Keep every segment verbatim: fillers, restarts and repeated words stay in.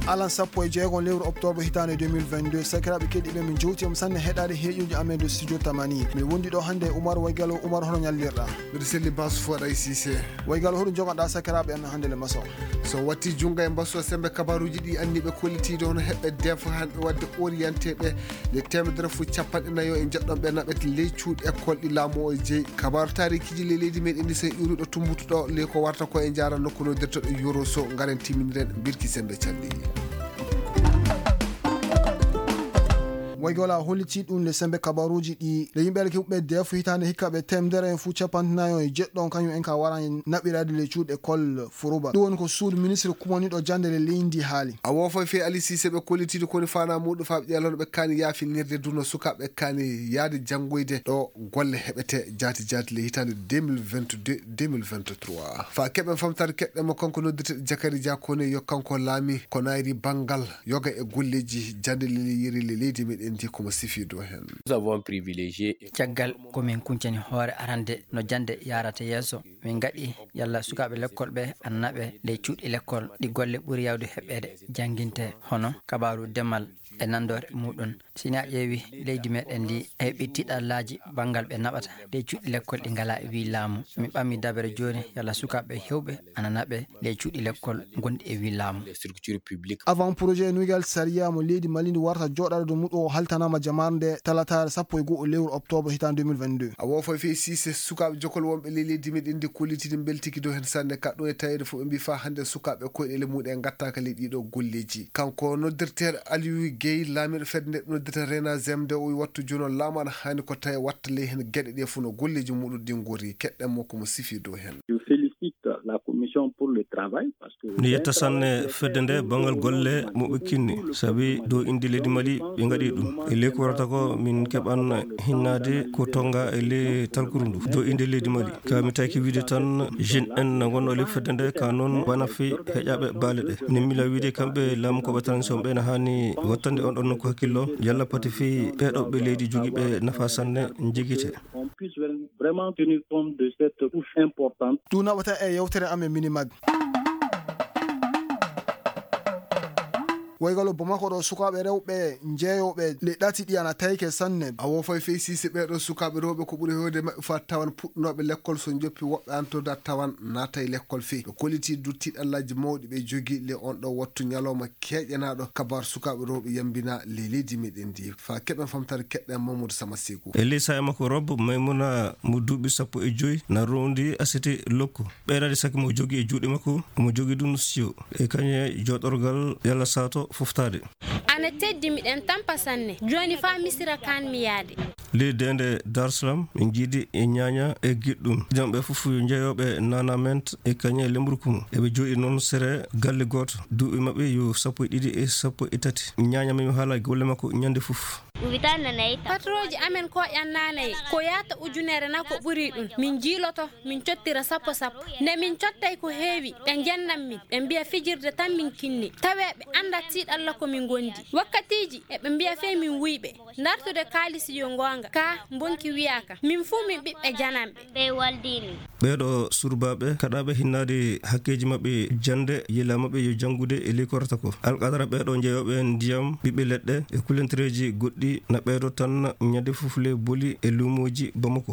alan sappo e jeegon lewru octobre hitande deux mille vingt-deux sakiraɓe keɗiɓe min jewtiyam sanne heɗade heeƴuji amen de studio tamani mi wondi ɗo hande Oumar Waygalo. Oumar hono ñallirɗa? mbiɗa selli basu Foɗay Cissé. Waygalo hoɗum jogoɗa sakiraɓe en hande le maso so watti junga e mbasso sembe kabaruji ɗi anniɓe kollitiɗo hono heɓɓe defo hanɓe wadde orienté ɓe nde temedere fo capanɗe nayyo e jaɗɗon ɓe naɓete ley cuuɗi école ɗi laamu o jeeyi kabaru tarikiji ley leydi meɗen ndi so iwruɗo tumbutuɗo ley ko warta ko e jara nokku no dirtoɗo yoro so garen timiniren birki sembe calɗi. Waygala holliti ɗum le sembe kabaruji ɗi le yimɓe keɓɓe defo hitande hikkaɓe temdere en fu capantinayo e jeɗɗon kañum en ka wara naɓirade le cuuɗe école Fourouba ɗum woni ko suudu ministre kumaniɗo jande le leydi haali a wofo fe Ali Cissé ɓe kollitiɗo koni fana muɗum faaɓe ƴeelono ɓe kaani yaafinirde duno sukaɓe kaani yaade janggoyde ɗo golle heɓete jaati jaati le hitande deux mille vingt-deux deux mille vingt-trois fa keɓen famtare keɓɗemo kanko noddirte Jakary Dia kone yo kanko laami ko nayri banggal yoga e golleji jande le yiri le leydi meɗen ndi komo sifido hen. Nous avons privilégié caggal komin kuncani hoore arande no jande yarata yeeso min gaɗi yalla sukaɓe l'école ɓe annaɓe ley cuuɗi l'école ɗi golle ɓuuri yawde heɓede jangguinte hono kabaru demal e nandore muɗum sini a ƴeewi leydi meɗen ndi heɓi tiɗallaji banggal ɓe naɓata ley cuuɗi l'école ɗi ngala e wi laamu mi ɓammi dabere joni yalla sukaɓe hewɓe ananaɓe ley cuuɗi l'école gondi e wi laamu. Avant projet nuigal saria mo leydi Mali ndi warta joɗade do muɗo haltanama jamarde talatare sappo e goho lewru octobre hitande deux mille vingt-deux a wofo fe Cissé sukaɓe jokol wonɓe ley leydi meɗen ndi kollitide beltiki do hen sanne kaɗɗo e tawede fof ɓe mbi fa hande sukaɓe koyɗele muɗum gattaka ley ɗiɗo golleji kanko noddirtere Aliou Guèye laamiɗo fedde nde noddirta Rena Zemde o wattu joni o laamu aɗa hani ko tawi watta ley hen gueɗe ɗe fu no golleji muɗum ɗi goori keɗɗen mo komo sifi do hen. mi yetta sanne fedde nde bangal golle moɓe kinni saabi dow indi leydi Mali ɓe gaɗi ɗum e ley ko warata ko min keɓan hinnade ko tonga e ley talkuru ndu dow inde leydi Mali ka mi taki wiide tan jeune en gonɗo ley fedde nde ka noon banafi heƴaɓe baale ɗe min mila wiide kamɓe laamukoɓe transition ɓe ne hani wattande on ɗon nokku hakkillo yalla pati fi ɓeɗo ɓe leydi joguiɓe nafa sanne jiguite ɗum naɓata e yewtere amen minimag. Waygalo Bamako ɗo sukaɓe rewɓe jeeyoɓe le ɗati ɗi ana tayke sanne a wofay fe Cissé ɓeɗo sukaɓe rewɓe ko ɓuuri hewde mabɓe fa tawan puɗɗinoɓe l'école so joppi woɓɓe antoda tawan naata e l'école fe ɓe kolliti du tiɗallaji mawɗi ɓe jogui le on ɗo wattu ñalawma keƴƴanaɗo kabar sukaɓe rewɓe yambina le leydi meɗen ndi fa keɓen famtare keɗɗen Mamadou Sama Sekou e ley saha makko Rob Maymuna mo duuɓi sappo e joyyi na rondi asete lokko ɓeydade sakki mo jogui e juuɗe makko omo jogui ɗum sio e kañe joɗorgal yalla sato foftade ana teddi miɗen tampa sanne joni fa misira kan mi yaade ley dende Darsalam min jiidi e ñaña e giɗɗum jamɓe fof jeeyoɓe nana ment e kañe lembrukumu eɓe jooɗi noon sere galle goto duuɓi mabɓe yo sappo e ɗiɗi e sappo e tati ñaña min haala golle makko ñande fof patroji amen ko ƴannanayi ko yata ujunere na ko ɓuuri ɗum min jiiloto min cottira sappo sappo nde min cottay ko heewi ɓe jennam min ɓe mbiya fijirde tan min kinni tawe ɓe anda tiiɗalla komin gondi wakkatiji eɓe mbiya fe min wuyɓe dartude kaalisi yo gonga ka bonki wiyaka min fuu min ɓiɓɓe janamɓe ɓe waldini ɓeɗo surbaɓe kaɗaɓe hinnade hakkeji mabɓe jande yila mabɓe yo janggude e ley korata ko alqadara ɓeɗo jeeyoɓe ndiyam ɓiɓɓe leɗɗe e kulentereji goɗɗi na ɓeɗo tan ñande fof le boli e lumoji Bamako.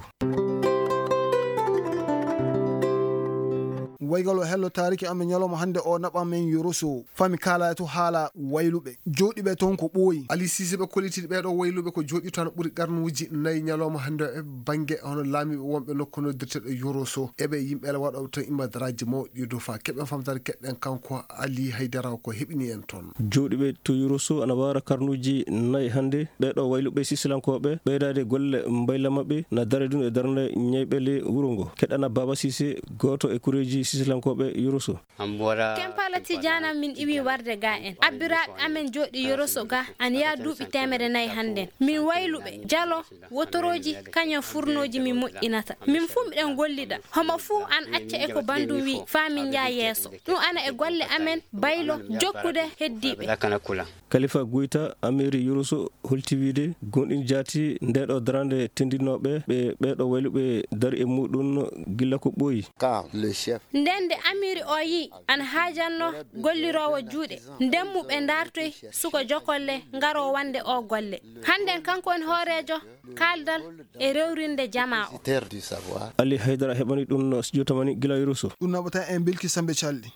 Waygalo hello tariki amen ñalawma hande o naɓam men yoroso fami kala to haala wayluɓe joɗiɓe toon ko ɓooyi Ali Cissé ɓe kollitiɗe ɓeɗo wayluɓe ko joɗi tan ɓuuri qarnuji nayyi ñalawma hande e banggue hono laamiɓe wonɓe nokku noddirteɗo yoroso eɓe yimɓe waɗoɓe tan immadaraji mawɗi do fa keɓen famtare keɗɗen kanko Ali Haydara ko heɓini en toon joɗiɓe to yoroso ana wara karnuji nayyi hande ɓeɗo wayluɓe sisilankoɓe ɓeydade golle mbayla mabɓe na dare dun e darde ñayɓele wuuro ngo keɗana Baba Cissé goto e kureji sisilankoɓe yoroso kempala tijana min iwi warde ga en abbiraɓe amen joɗi yoroso ga an ya duuɓi temere nayyi handen min wayluɓe jalo wotoroji kañum furnoji min moƴƴinata min fuu miɗen gollida homo fuu an acca e ko bandum wi fa min jaa yeeso ɗum ana e golle amen baylo jokkude heddiɓe Khalifa Goïta amiri yoroso holti wiide gonɗin jaati ndeɗo darande tendinoɓe ɓe ɓeɗo wayluɓe dari e muɗum gilla ko ɓooyi nde nden nde amiri o yi an haajanno gollirowo juuɗe ndemmuɓe dartoy suko jokolle ngaro wande o golle hannden kanko en hoorejo kaldal e rewrinde jama o Ali Haydara heɓani ɗum studio tamani gila Yuruso ɗum naɓata en bilki sambe calli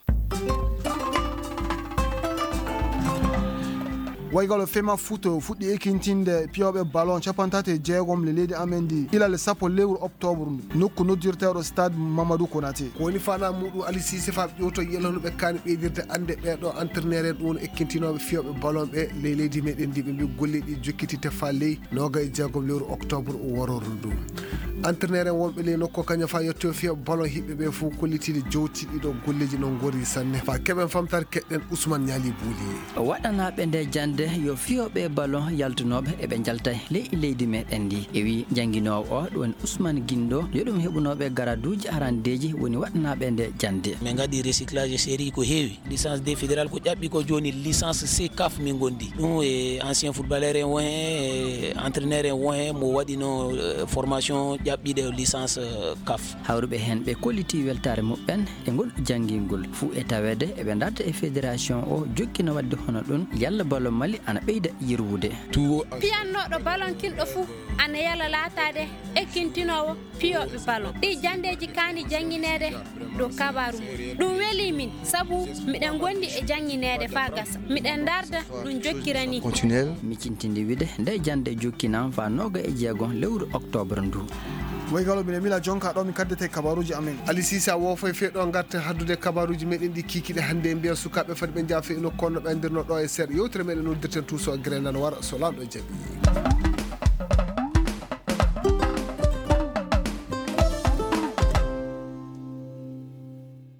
waygalo fema futo fuɗɗi ekintinde piyoɓe ballon capantate jeegom le leydi amen ndi ilal sappo lewru octobre ndu nokku noddirteɗo stade Mamadou Konaté ko woni fana muɗum Ali Cissé fa ƴewto yelonoɓe kani ɓeydirde ande ɓeɗo entraîneur en ɗum ekkintinoɓe fiyoɓe ballon ɓe ley leydi meɗen ndi ɓe mbi golleɗi jokkitite fa ley noga e jeegom lewru octobre wororo ndu entraîneur en wonɓe ley nokko kañum fa yetto fiyoɓe ballon hiɓɓe ɓe fof kollitide jowti ɗiɗo golleji non gori sanne fa keɓen famtare keɗɗen Ousmane Niali Bouli waɗanaɓe nde jande yo fiyoɓe ballon yaltunoɓe eɓe jaltay ley leydi meɗen ndi e wi jangguinowo o ɗum Ousmane Guindo yo ɗum heɓunoɓe garaduji arandeji woni waɗanaɓe nde jande min gaɗi recyclage série ko heewi licence des fédéral ko ƴaɓɓi ko joni licence C C A F min gondi ɗum e ancien footballeur en won hen entraîneur en won hen mo waɗino formation ƴaɓɓiɗe licence C A F hawruɓe hen ɓe kolliti weltare muɓɓen e ngol janggingol fuu e tawede eɓe darta e fédération o jokkino wadde hono ɗum yalla ballon Mali ana ɓeyda yirwude piyannoɗo ballon kinɗo fuu ana yala laatade ekkintinowo piyoɓe ballon ɗi jandeji kani janginede dow kabaru mum ɗum weeli min saabu miɗen gondi e janginede fa gasa miɗen darda ɗum jokkirani micintinde wide nde jande jokkinan fa noga e jeegom lewru octobre ndu waygalo mine mila jonka ɗo mi kaddete kabaruji amen Ali Cissé wofoy feeɗo garte haddude kabaruji meɗen ɗi kikiɗe hannde e mbiya sukaɓe fati ɓe jaafe ino konno ɓendirno ɗo e seeɗa yewtere meɗen noddirten tuso e grendan wara so lamɗo jaaɓi